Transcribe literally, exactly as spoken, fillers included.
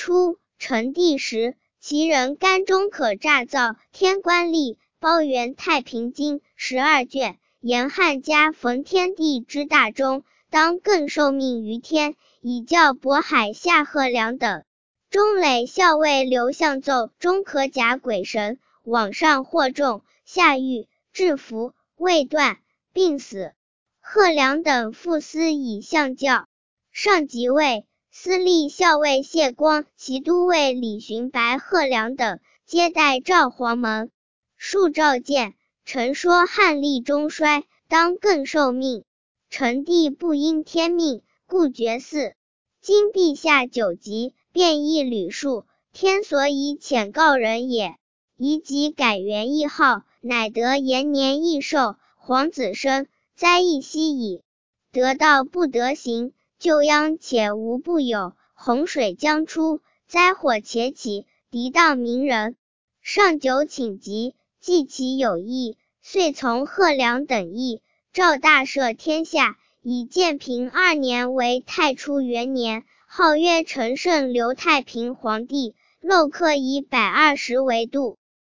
初，成帝时，其人干中可诈造天官历，包圆太平经十二卷，言汉家逢天地之大中，当更受命于天，以教渤海下贺良等。中垒校尉刘向奏中可假鬼神，往上惑众，下狱，制服，未断，病死。贺良等复思以相教。上即位，司隶校尉谢光、骑都尉李寻白、贺良等皆代赵黄门。数召见，臣说汉历中衰，当更受命。成帝不应天命，故绝嗣。今陛下久疾，变异吕数，天所以遣告人也。宜即改元谥号，乃得延年益寿，皇子生，灾疫息矣。得道不得行，救殃且无不有，洪水将出，灾祸且起，敌当民人。上久请疾，记其有意，遂从贺良等议，诏大赦天下，以建平二年为太初元年，号曰承圣刘太平皇帝，漏刻以百二十为度。